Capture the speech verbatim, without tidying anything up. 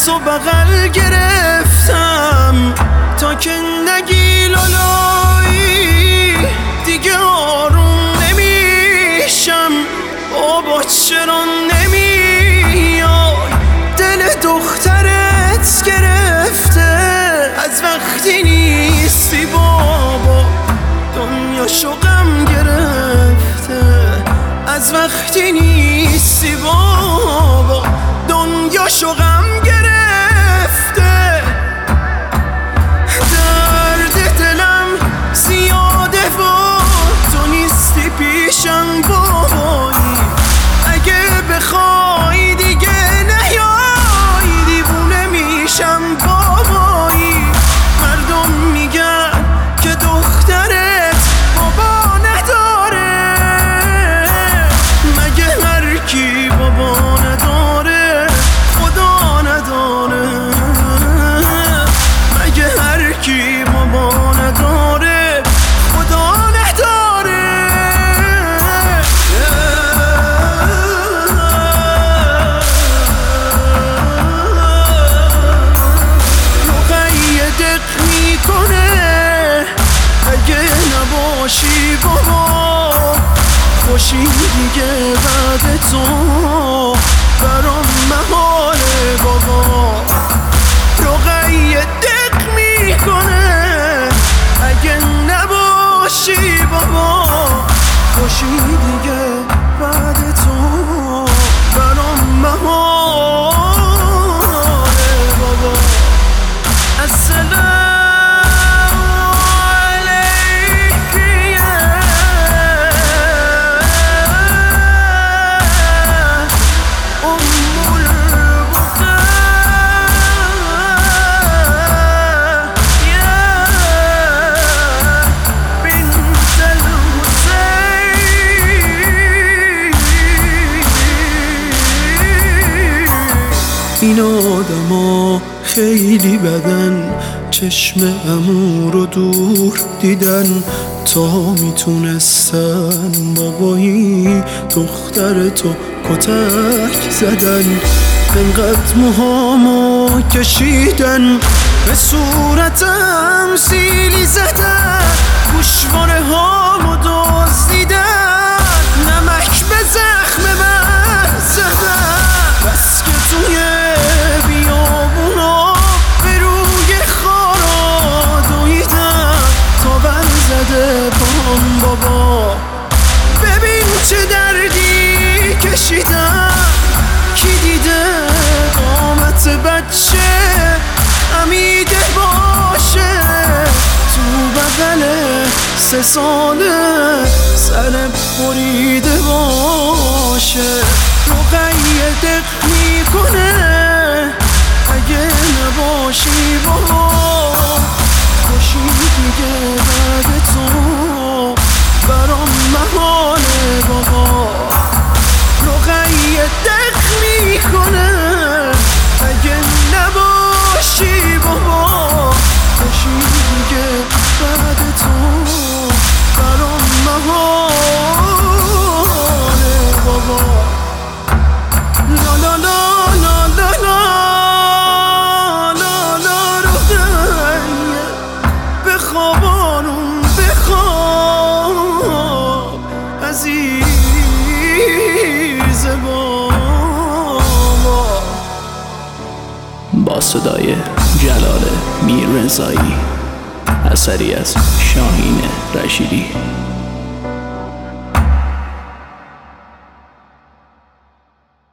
تو بغل گرفتم تا که نگی لالایی، دیگه آروم نمیشم. بابا چرا نمیای؟ دل دخترت گرفته از وقتی نیستی بابا، دنیاشو غم گرفته از وقتی نیستی بابا، دنیاشو غم گرفته. درد دلم زیاده و تو نیستی پیشم بابایی، اگه بخوای دیگه نیای دیوونه میشم بابایی. مردم میگن که دخترت بابا نداره، مگه هر کی بابا نداره خدا نداره؟ مگه هر کی بابا نداره خدا نداره؟ رقیه دق میکنه اگه نباشی بابا، خوشی دیگه بعد تو برام محاله بابا. رقیه دق میکنه اگه نباشی بابا، خوشی دیگه بعد تو برام محاله بابا. السلام این آدما خیلی بدن، چشم عمو رو دور دیدن تا میتونستن بابایی دختر تو کتک زدن. انقدر موهامو کشیدن به صورتم سیلی زدن، گوشواره هامو دزدیدن، نمک به زخم من زدن. بس که توی بیابونا به روی خارا دویدم تا بر زده پام بابا. ببین چه دردی کشیدم، کی دیده قامت بچه امیده باشه تو بغل سه ساله سر بریده باشه. رقیه دق میکنه اگه نباشی بابا، خوشی دیگه بعد تو برام محاله بابا. رقیه دق میکنه اگه نباشی بابا، خوشی دیگه بعد تو برام محاله بابا. لا لا لا لا لا لا لا لا رقیه بخواب آروم بخواب عزیز بابا. با صدای جلال میررضایی، اثری از شاهین رشیدی.